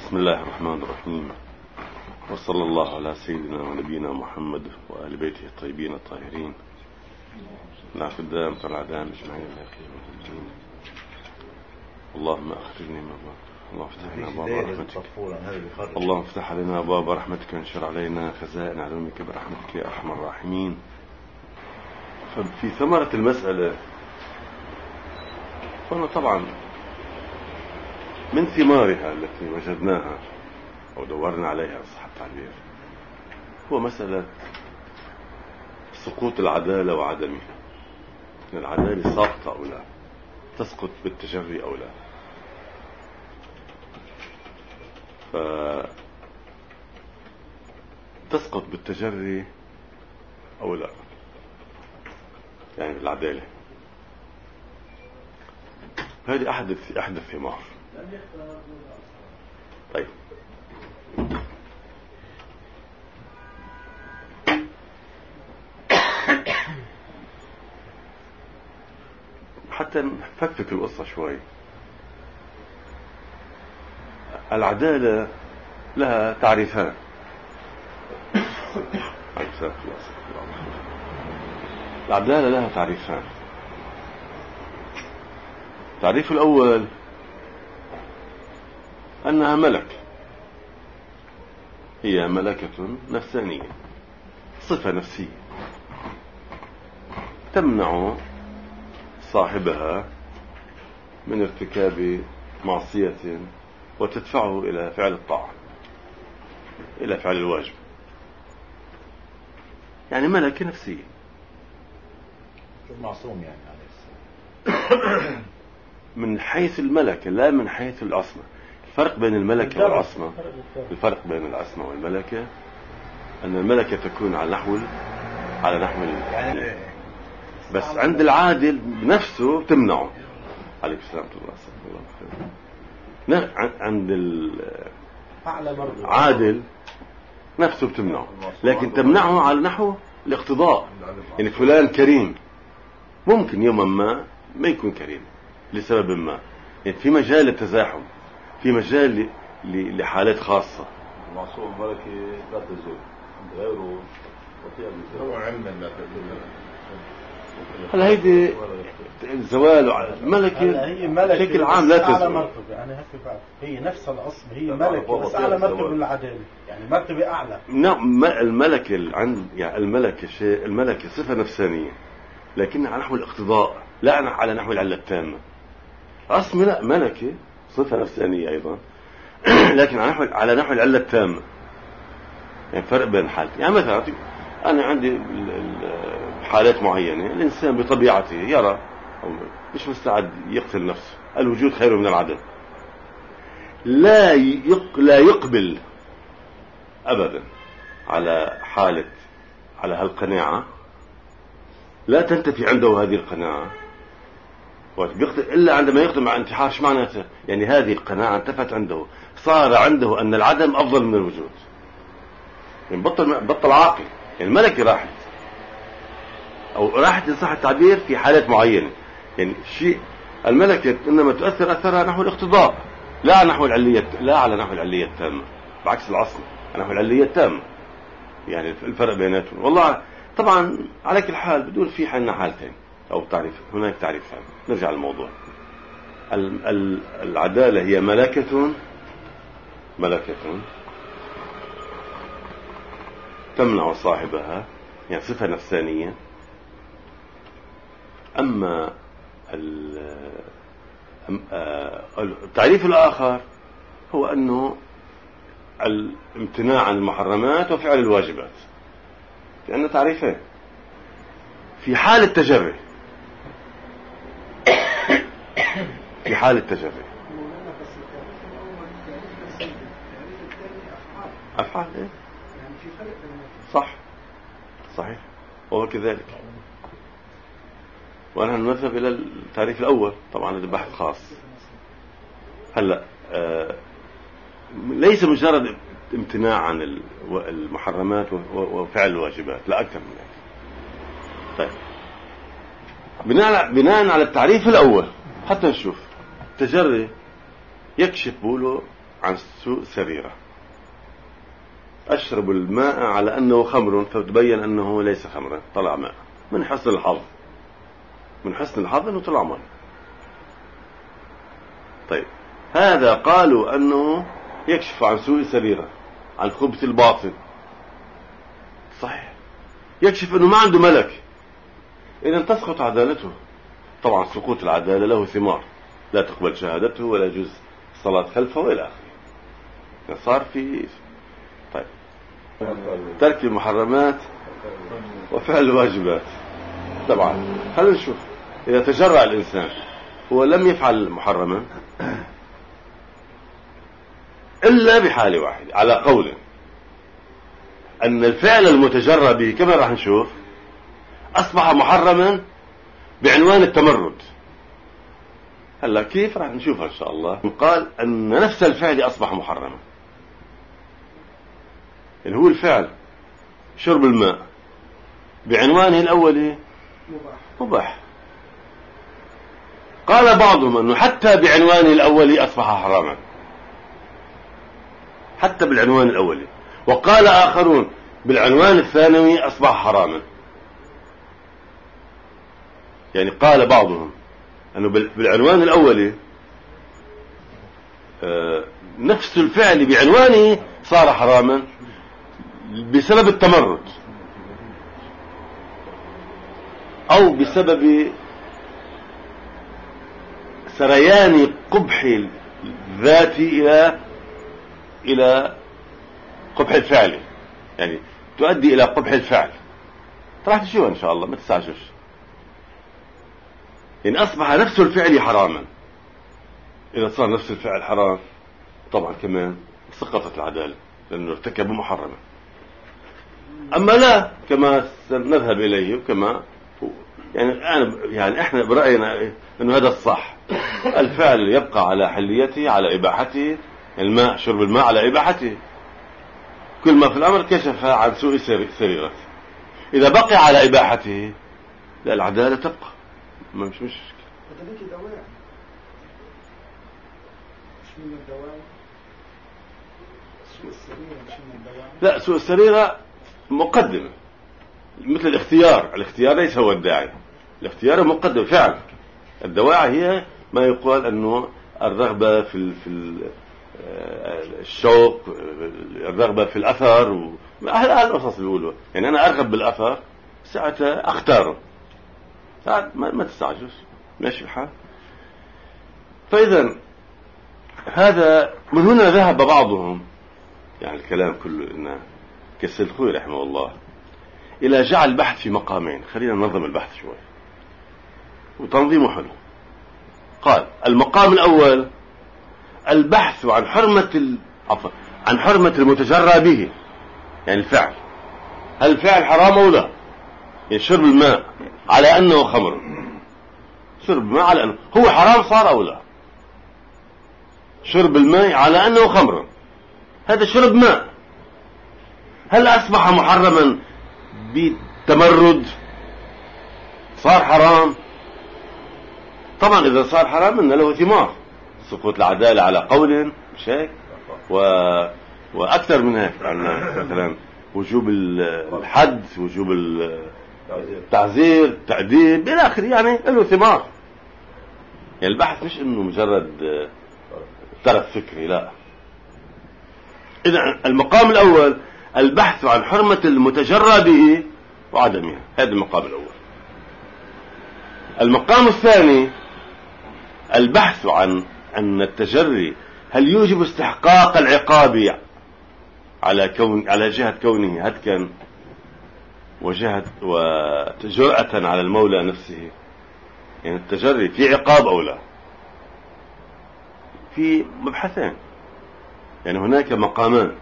بسم الله الرحمن الرحيم، وصلى الله على سيدنا ونبينا محمد وآل بيته الطيبين الطاهرين. نعف الدام فالعدام اجمعين الدين. اللهم أخرجني من النار، اللهم افتح لنا باب رحمتك، اللهم افتح علينا باب رحمتك وانشر علينا خزائن علومك برحمتك يا أرحم الراحمين. ففي ثمرة المسألة فأنا طبعا من ثمارها التي وجدناها أو دورنا عليها صح التعبير هو مسألة سقوط العدالة وعدمها. العدالة ساقطة أو لا، تسقط بالتجري أو لا. فتسقط بالتجري أو لا، يعني العدالة هذه أحد الثمار. طيب حتى نفكك القصة شوي. العدالة لها تعريفان. العدالة لها تعريفان. التعريف الأول أنها ملك، هي ملكة نفسانية، صفة نفسية تمنع صاحبها من ارتكاب معصية وتدفعه إلى فعل الطاعة، إلى فعل الواجب. يعني ملكة نفسية، معصوم يعني من حيث الملكة لا من حيث العصمة. الفرق بين الملكة والعصمة، الفرق بين العصمة والملكة أن الملكة تكون على نحو يعني بس عند العادل بنفسه تمنعه. عليك السلام الله. عند العادل نفسه بتمنعه، لكن تمنعه على نحو الاقتضاء. يعني فلان كريم، ممكن يوما ما يكون كريم لسبب ما، يعني في مجال التزاحم، في مجال لحالات خاصة. المعصوم ملكي لا تزول عند غيره هو علما لا تزول. هل هيدي زوال ملكة بشكل عام لا تزول، يعني هي نفس الأصل، هي ملكة بس أعلى مرتبة من العدالة، يعني مرتبة أعلى. نعم، الملكة يعني الملكة شيء، الملكة صفة نفسانية لكنها على نحو الاقتضاء لا على نحو العلة التامة. عصمة لا، ملكة صفة نفسانية أيضا لكن على نحو العلة التامة. يعني فرق بين حالتين. يعني مثلا أنا عندي حالات معينة، الإنسان بطبيعته يرى أو مش مستعد يقتل نفسه، الوجود خير من العدم، لا يقبل أبدا على حالة، على هالقناعة، لا تنتفي عنده هذه القناعة إلا عندما يقدم على انتحار. شو معناته؟ يعني هذه القناعة انتفت عنده، صار عنده أن العدم أفضل من الوجود، يعني بطل عاقل. يعني الملكة راحت إن صح التعبير في حالات معينة. يعني الملكة إنما تؤثر أثرها نحو الاقتضاء لا على نحو العلية التامة، بعكس العصمة على نحو العلية التامة. يعني الفرق بيناتهم والله طبعا على كل حال بدون في حالنا حالتين أو تعريف. هناك تعريفان. نرجع للموضوع. العدالة هي ملكة تمنع صاحبها، يعني صفة نفسانية. أما التعريف الآخر هو أنه الامتناع عن المحرمات وفعل الواجبات، لأنه تعريفين. في حال التجري، في حال التجري أفعال إيه؟ صح، صحيح، هو كذلك. ونحن نذهب إلى التعريف الأول طبعا، هذا بحث خاص. هلأ ليس مجرد امتناع عن المحرمات وفعل الواجبات، لا أكثر من ذلك. طيب بناء على التعريف الأول حتى نشوف التجري يكشف بوله عن سوء سريرة، أشرب الماء على أنه خمر فتبين أنه ليس خمرا، طلع ماء. من حسن الحظ، من حسن الحظ أنه طلع ماء. طيب هذا قالوا أنه يكشف عن سوء سريرة، عن خبث الباطن. صحيح، يكشف أنه ما عنده ملك، إذن تسقط عدالته. طبعا سقوط العدالة له ثمار، لا تقبل شهادته ولا يجوز الصلاة خلفه وإلى آخره. صار في طيب ترك المحرمات وفعل الواجبات. طبعا خلينا نشوف، إذا تجرأ الإنسان هو لم يفعل محرما إلا بحال واحد، على قول أن الفعل المتجرى به كما راح نشوف أصبح محرما بعنوان التمرد. هلا كيف راح نشوفها إن شاء الله. قال أن نفس الفعل أصبح محرما، اللي هو الفعل شرب الماء بعنوانه الأولي مباح. قال بعضهم أنه حتى بعنوانه الأولي أصبح حراما، حتى بالعنوان الأولي. وقال آخرون بالعنوان الثانوي أصبح حراما. يعني قال بعضهم أنه بالعنوان الأولي نفس الفعل بعنوانه صار حراما بسبب التمرد أو بسبب سريان قبح الذات إلى قبح الفعل، يعني تؤدي إلى قبح الفعل. راح تشوفها إن شاء الله، ما تستعجلش. يعني أصبح نفس الفعل حراما. إذا صار نفس الفعل حرام طبعا كمان سقطت العدالة، لأنه ارتكب محرما. أما لا كما سنذهب إليه وكما يعني إحنا برأينا أنه هذا الصح. الفعل يبقى على حليته، على إباحته. الماء، شرب الماء على إباحته. كل ما في الأمر كشف عن سوء سريرته. إذا بقي على إباحته لا، العدالة تبقى، مش مشكلة. لا، سوء السريرة مقدمة، مثل الاختيار. الاختيار ليس هو الداعي، الاختيار مقدم فعل. الدواعي هي ما يقال أنه الرغبة في الشوق، الرغبة في الأثر، أهل القصص بيقولوا يعني أنا أرغب بالأثر ساعتها أختاره. ما تستعجلش، ماشي الحال. فإذا هذا من هنا ذهب بعضهم، يعني الكلام كله إن كالسلخوي رحمه الله، إلى جعل البحث في مقامين. خلينا ننظم البحث شوي، وتنظيمه حلو. قال المقام الأول البحث عن حرمة المتجرى به، يعني الفعل. هل الفعل حرام أو لا؟ يعني شرب الماء على أنه خمر، شرب الماء على أنه هو حرام صار أو لا؟ شرب الماء على أنه خمر، هذا شرب ماء. هل أصبح محرما بالتمرد؟ صار حرام. طبعا إذا صار حرام إن له ثمار، سقوط العدالة على قول، مش هيك؟ وأكثر من هيك، مثلا وجوب الحد، وجوب التعزير، التأديب إلى آخره، يعني له ثمار. يعني البحث مش إنه مجرد ترك فكري، لا. إذا المقام الأول البحث عن حرمة المتجرى به وعدمها، هذا المقام الأول. المقام الثاني البحث عن أن التجري هل يوجب استحقاق العقاب على جهة كونه هتكا وجرأة على المولى نفسه. يعني التجري في عقاب أو لا، في مبحثين، يعني هناك مقامان.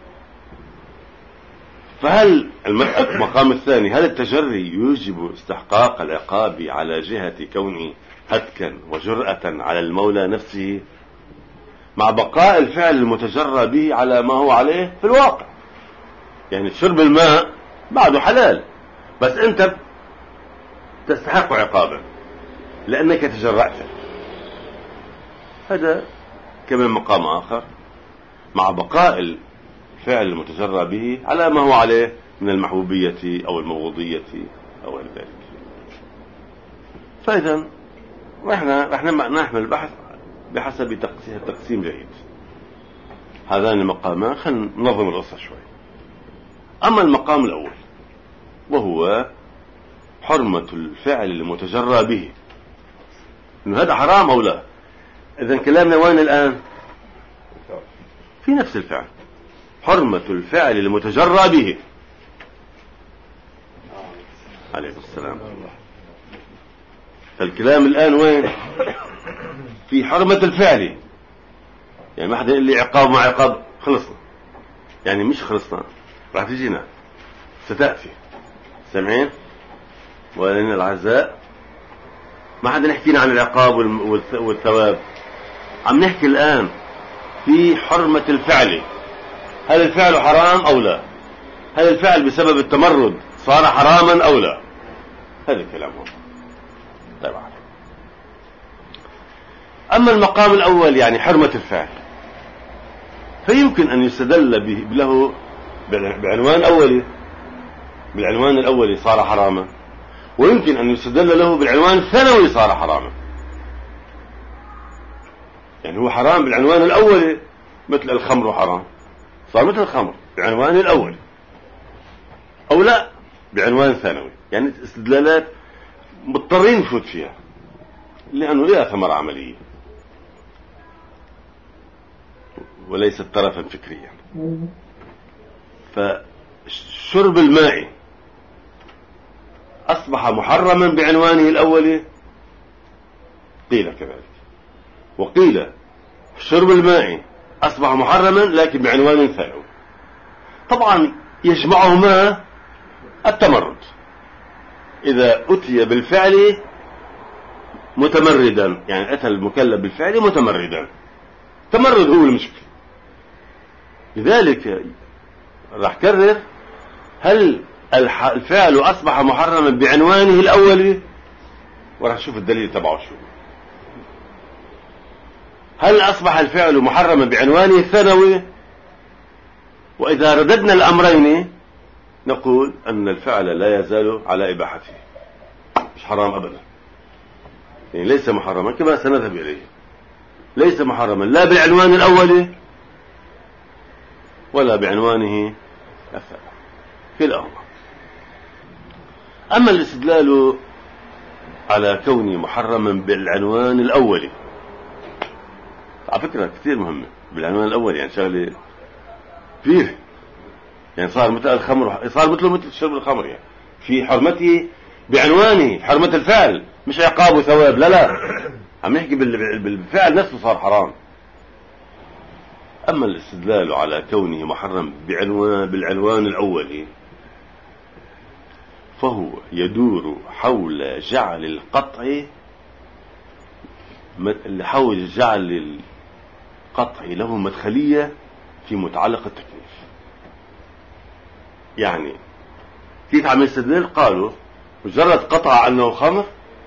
فهل المقام الثاني هل التجري يوجب استحقاق العقاب على جهة كونه هتكا وجرأة على المولى نفسه، مع بقاء الفعل المتجرى به على ما هو عليه في الواقع. يعني شرب الماء بعده حلال، بس أنت تستحق عقابا لأنك تجرأت. هذا كمان مقام آخر مع بقاء الفعل المتجرى به على ما هو عليه من المحبوبية أو المبغوضية أو غير ذلك. فإذا نحن نحمل البحث بحسب تقسيم جيد. هذان المقامان خلينا ننظم القصة شوي. أما المقام الأول وهو حرمة الفعل المتجرى به، إنه هذا حرام أو لا. إذن كلامنا وين الآن؟ في نفس الفعل، حرمة الفعل المتجرى به. عليه السلام. فالكلام الآن وين؟ في حرمة الفعل. يعني ما حدا يقول لي عقاب مع عقاب، خلصنا. يعني مش خلصنا، راح تجينا ستأتي. سمعين؟ ولنا الأعزاء ما حدا نحكينا عن العقاب والثواب، عم نحكي الآن في حرمة الفعل. هل الفعل حرام أو لا؟ هل الفعل بسبب التمرد صار حراما أو لا؟ هذا الكلام هو. طيب. أما المقام الأول يعني حرمة الفعل، فيمكن أن يستدل له بعنوان أولي، بالعنوان الأولي صار حراما، ويمكن أن يستدل له بالعنوان الثانوي صار حراما. يعني هو حرام بالعنوان الأولي مثل الخمر حرام، صار مثل الخمر بعنوان الأولي، أو لا بعنوان ثانوي. يعني استدلالات مضطرين نفوت فيها لأنه لها ثمرة عملية وليست طرفا فكريا. فشرب الماء أصبح محرما بعنوانه الأولي، قيل كذلك، وقيل شرب الماء أصبح محرما لكن بعنوان ثانوي. طبعا يجمعهما التمرد، إذا أتي بالفعل متمردا، يعني أتى المكلف بالفعل متمردا، تمرد هو المشكلة. لذلك راح كرر، هل الفعل أصبح محرما بعنوانه الأولي؟ وراح نشوف الدليل تبعه شو. هل أصبح الفعل محرما بعنوانه الثانوي؟ وإذا رددنا الأمرين نقول أن الفعل لا يزال على إباحته، مش حرام أبدا، يعني ليس محرما كما سنذهب إليه، ليس محرما لا بالعنوان الأولي ولا بعنوانه الثاني في الأول. أما الاستدلال على كونه محرما بالعنوان الأولي، على فكرة كثير مهمة بالعنوان الأولي، يعني شغلة كثير، يعني صار مثل الخمر، صار مثل شرب الخمر، يعني في حرمته بعنوانه، حرمة الفعل مش عقاب وثواب، لا عم نحكي بالفعل نفسه صار حرام. أما الاستدلال على كونه محرم بالعنوان الأولي فهو يدور حول جعل القطع، حول جعل القطع له مدخلية في متعلق التكليف. يعني كيف عم يستدل؟ قالوا مجرد قطع أنه خمر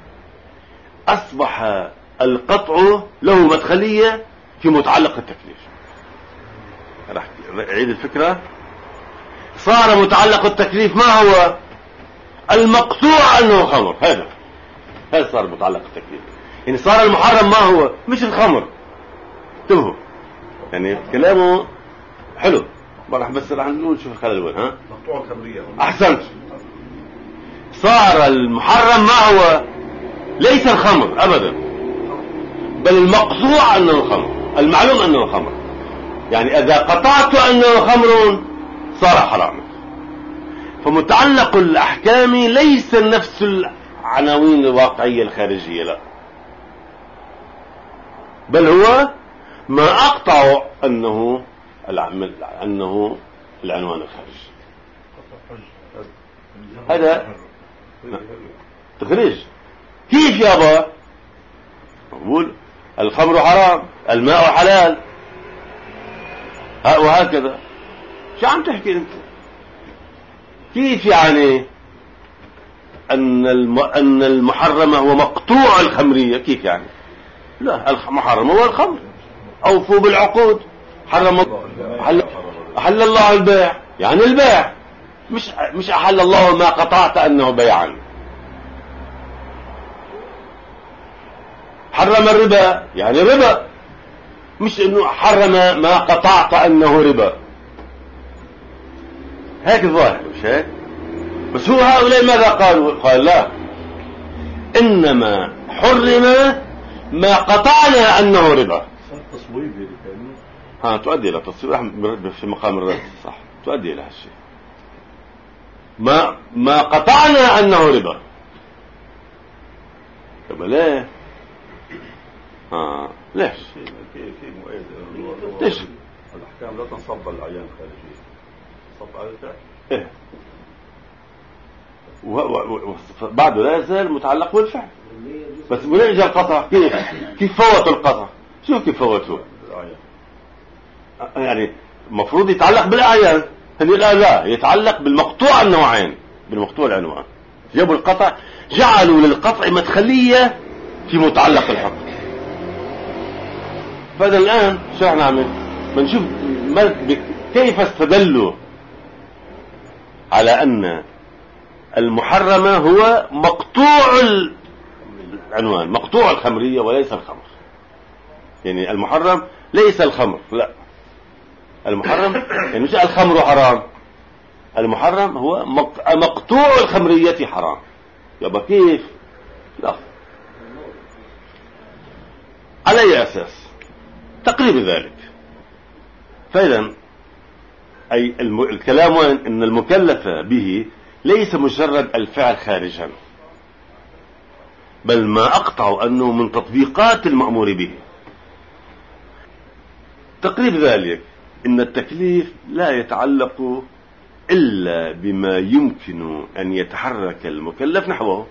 أصبح القطع له مدخلية في متعلق التكليف. راح أعيد الفكرة. صار متعلق التكليف ما هو؟ المقطوع أنه خمر، هذا صار متعلق التكليف. يعني صار المحرم ما هو؟ مش الخمر. انتبهوا، يعني كلامه حلو، بس راح نقول شوف الخلل وين. مقطوع الخمرية. أحسنت. صار المحرم ما هو؟ ليس الخمر أبدا، بل المقطوع أنه الخمر، المعلوم أنه الخمر. يعني إذا قطعت أنه خمر صار حراما. فمتعلق الأحكام ليس نفس العناوين الواقعية الخارجية، لا، بل هو ما أقطع أنه العنوان الخارجي. هذا تخريج. كيف يابا؟ نقول الخمر حرام، الماء حلال، وهكذا. شو عم تحكي انت؟ كيف يعني ان المحرم هو مقطوع الخمرية؟ كيف يعني؟ لا، المحرم هو الخمر، اوفوا بالعقود، أحل الله البيع، يعني البيع، مش أحل الله ما قطعت أنه بيعا. حرم الربا، يعني ربا، مش انه حرم ما قطعت انه ربا. هيك الظاهر، مش هيك؟ بس هو هؤلاء ماذا قالوا؟ قال لا، انما حرم ما قطعنا انه ربا. تصويب تؤدي الى تصويب في مقام الرد، صح، تؤدي الى هالشيء. ما قطعنا انه ربا. طب ليه؟ ليش؟ ليش؟ الأحكام لا تنصب الأعيان الخارجية، صب على الفعل. إيه. بعده لا يزال متعلق بالفعل. بس من يجي القطع؟ كيف فوتوا القطع؟ شو كيف فوتوا؟ يعني المفروض يتعلق بالأعيان، هذه لا يتعلق بالمقطوع النوعين، بالمقطوع العنوان. جابوا القطع، جعلوا للقطع مدخلية في متعلق الحق. فهذا الآن شو رح نعمل؟ بنشوف كيف استدلوا على أن المحرم هو مقطوع العنوان، مقطوع الخمرية وليس الخمر. يعني المحرم ليس الخمر، لا، المحرم يعني مش الخمر حرام، المحرم هو مقطوع الخمرية حرام. يبقى كيف؟ لا، على أي أساس؟ تقريب ذلك. فإذا أي الكلام أن المكلف به ليس مجرد الفعل خارجا، بل ما أقطع أنه من تطبيقات المأمور به. تقريب ذلك إن التكليف لا يتعلق إلا بما يمكن أن يتحرك المكلف نحوه.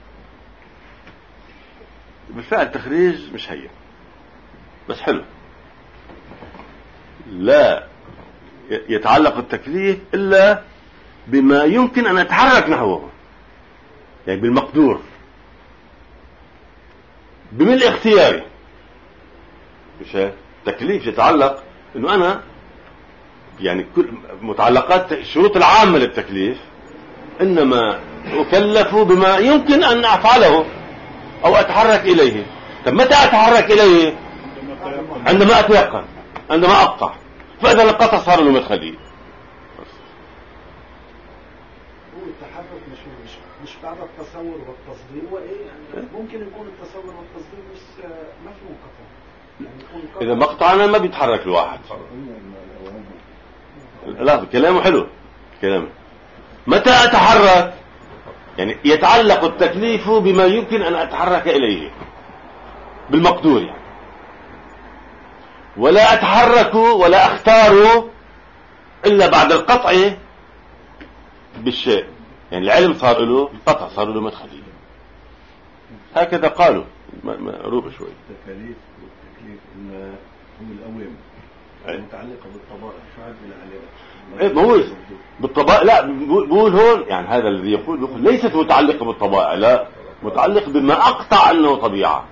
بالفعل تخريج مش هي بس حلو. لا يتعلق التكليف إلا بما يمكن أن أتحرك نحوه، يعني بالمقدور، بملء اختياري. مش التكليف يتعلق إنه أنا يعني كل متعلقات الشروط العامة للتكليف إنما أكلف بما يمكن أن أفعله أو أتحرك إليه. طب متى أتحرك إليه؟ عندما أتيقن، عندما أقطع. فإذا القطع صار له مدخلي. هو التحرك مش بعد التصور والتصدير، وإيه يعني ممكن يكون التصور والتصدير بس ما في قطع. يعني إذا مقطعنا ما بيتحرك الواحد. لا، كلامه حلو، كلامه. متى أتحرك؟ يعني يتعلق التكليف بما يمكن أن أتحرك إليه بالمقدور، يعني ولا أتحرك ولا أختار إلا بعد القطع بالشيء. يعني العلم صار له، القطع صار له مدخلي. هكذا قالوا، مقروبة شوي. التكاليف والتكليف إن هم الأوامر متعلقة بالطبائع، شو عدل عليها؟ ما هو بالطبائع، لا بقول هون يعني هذا الذي يقول ليست متعلقة بالطبائع، لا، متعلق بما أقطع أنه طبيعة.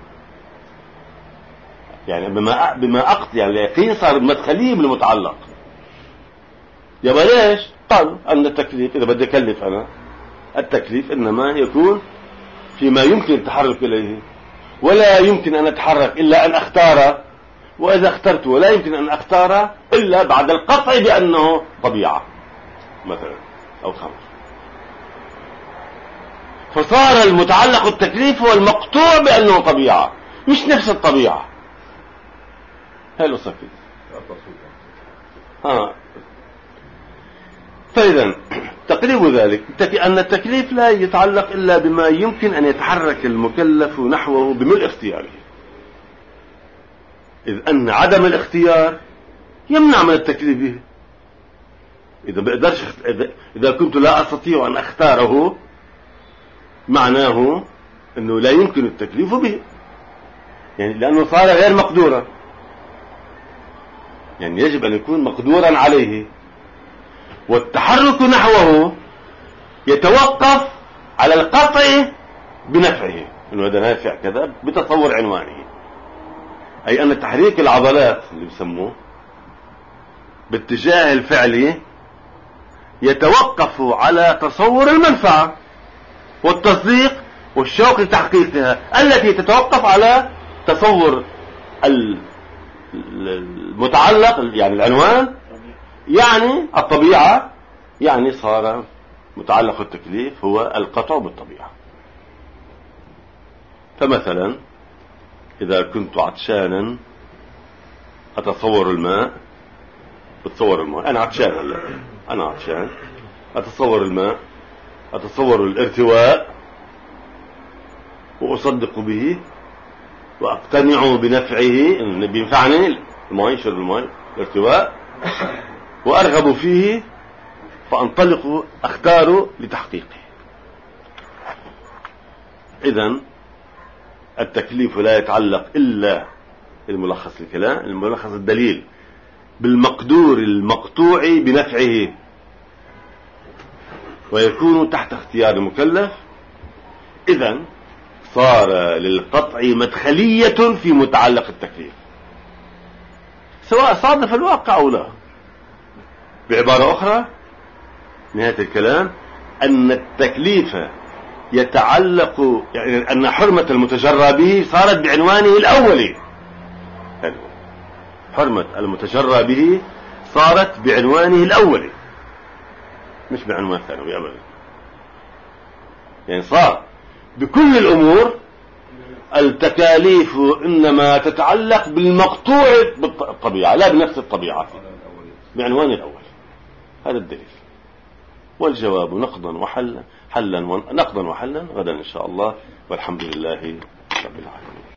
يعني بما أقطع، يعني اليقين صار مدخلي بالمتعلق. يبقى ليش؟ قالوا أن التكليف إذا بدي أكلف أنا، التكليف إنما يكون فيما يمكن التحرك إليه، ولا يمكن أن أتحرك إلا أن أختار، وإذا اخترت ولا يمكن أن أختار إلا بعد القطع بأنه طبيعة مثلا أو خمر. فصار المتعلق التكليف هو المقطوع بأنه طبيعة، مش نفس الطبيعة. هاي القصة كده. فإذا تقريب ذلك أن التكليف لا يتعلق إلا بما يمكن أن يتحرك المكلف نحوه بملء اختياره، إذ أن عدم الاختيار يمنع من التكليف به. إذا كنت لا أستطيع أن أختاره معناه أنه لا يمكن التكليف به، يعني لأنه صار غير مقدورا. يعني يجب أن يكون مقدورا عليه، والتحرك نحوه يتوقف على القطع بنفعه، انه هذا نافع كذا بتصور عنوانه. اي ان تحريك العضلات اللي بسموه باتجاه الفعل يتوقف على تصور المنفعة والتصديق والشوق لتحقيقها، التي تتوقف على تصور المتعلق يعني العنوان يعني الطبيعة. يعني صار متعلق التكليف هو القطع بالطبيعة. فمثلا إذا كنت عطشانا أتصور الماء، بتصور الماء، أنا عطشان هلا، أنا عطشان، أتصور الماء، أتصور الارتواء وأصدق به وأقتنع بنفعه، بينفعني الماء، شرب الماء، الارتواء، وأرغب فيه فأنطلق أختار لتحقيقه. إذن التكليف لا يتعلق إلا الملخص الكلام، الملخص الدليل بالمقدور المقطوع بنفعه، ويكون تحت اختيار المكلف. إذن صار للقطع مدخلية في متعلق التكليف سواء صادف الواقع أو لا. بعبارة أخرى نهاية الكلام أن التكليف يتعلق، يعني أن حرمة المتجرى به صارت بعنوانه الأولي. حرمة المتجرى به صارت بعنوانه الأولي مش بعنوان ثانوي أبدا. يعني صار بكل الأمور التكاليف إنما تتعلق بالمقطوع بالطبيعة لا بنفس الطبيعة، بعنوان الأول. هذا الدليل. والجواب نقضا وحلا، نقضا وحلا غدا إن شاء الله، والحمد لله رب العالمين.